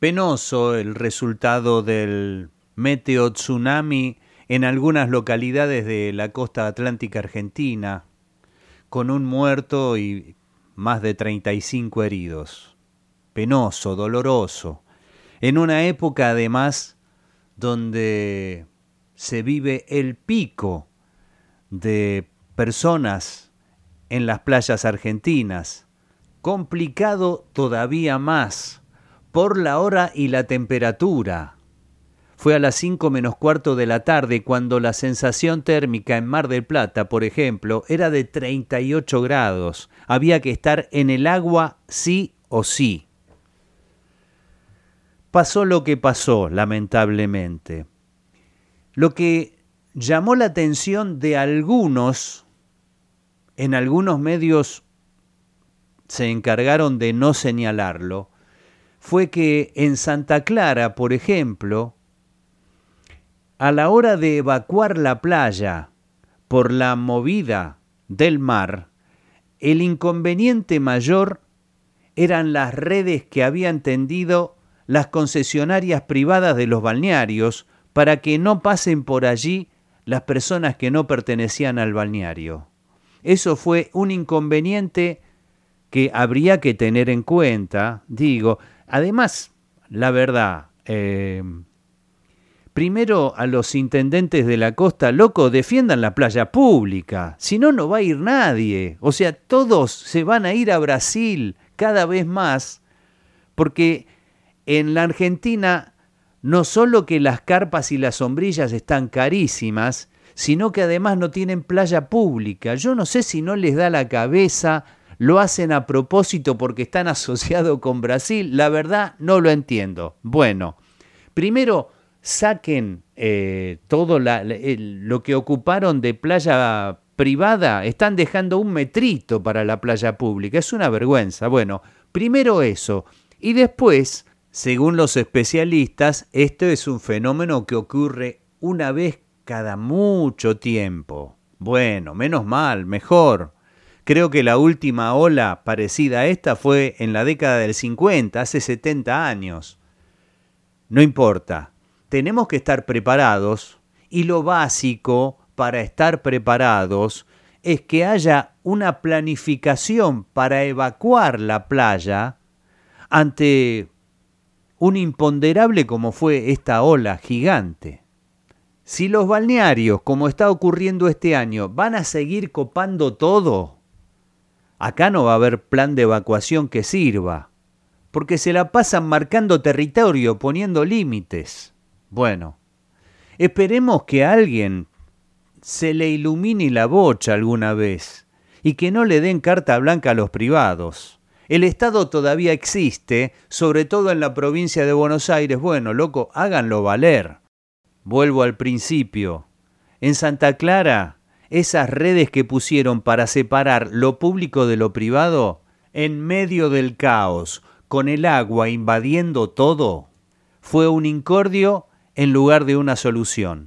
Penoso el resultado del meteo tsunami en algunas localidades de la costa atlántica argentina, con un muerto y más de 35 heridos. Penoso, doloroso, en una época además donde se vive el pico de personas en las playas argentinas, complicado todavía más por la hora y la temperatura. Fue a las 5 menos cuarto de la tarde cuando la sensación térmica en Mar del Plata, por ejemplo, era de 38 grados. Había que estar en el agua sí o sí. Pasó lo que pasó, lamentablemente. Lo que llamó la atención de algunos, en algunos medios se encargaron de no señalarlo, fue que en Santa Clara, por ejemplo, a la hora de evacuar la playa por la movida del mar, el inconveniente mayor eran las redes que habían tendido las concesionarias privadas de los balnearios para que no pasen por allí las personas que no pertenecían al balneario. Eso fue un inconveniente que habría que tener en cuenta, digo. Además, la verdad, primero a los intendentes de la costa, loco, defiendan la playa pública, si no, no va a ir nadie. O sea, todos se van a ir a Brasil cada vez más, porque en la Argentina no solo que las carpas y las sombrillas están carísimas, sino que además no tienen playa pública. Yo no sé si no les da la cabeza, lo hacen a propósito porque están asociados con Brasil. La verdad no lo entiendo. Bueno, primero saquen todo lo que ocuparon de playa privada. Están dejando 1 metrito para la playa pública. Es una vergüenza. Bueno, primero eso. Y después, según los especialistas, esto es un fenómeno que ocurre una vez cada mucho tiempo. Bueno, menos mal, mejor. Creo que la última ola parecida a esta fue en la década del 50, hace 70 años. No importa, tenemos que estar preparados y lo básico para estar preparados es que haya una planificación para evacuar la playa ante un imponderable como fue esta ola gigante. Si los balnearios, como está ocurriendo este año, van a seguir copando todo, acá no va a haber plan de evacuación que sirva, porque se la pasan marcando territorio, poniendo límites. Bueno, esperemos que a alguien se le ilumine la bocha alguna vez y que no le den carta blanca a los privados. El Estado todavía existe, sobre todo en la provincia de Buenos Aires. Bueno, loco, háganlo valer. Vuelvo al principio. En Santa Clara, esas redes que pusieron para separar lo público de lo privado, en medio del caos, con el agua invadiendo todo, fue un incordio en lugar de una solución.